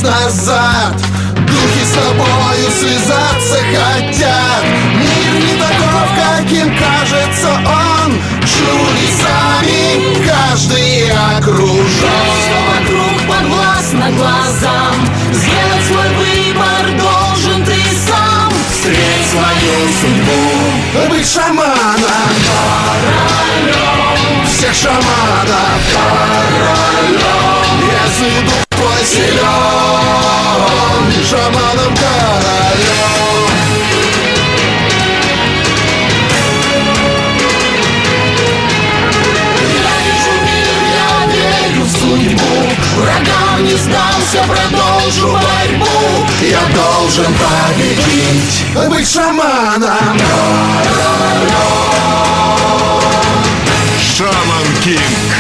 назад. Духи с тобою связаться хотят. Мир не таков, каким кажется он. Чудесами каждый окружен. Все вокруг подвластно глазам. Сделать свой выбор должен ты сам. Встреть свою судьбу, быть шаманом, королем всех шаманов, королем. Если дух твой силен, шаманом, королем. Я вижу мир, я верю в судьбу. Врагам не сдался, продолжу борьбу. Я должен победить, быть шаманом, королем. Шаман Кинг.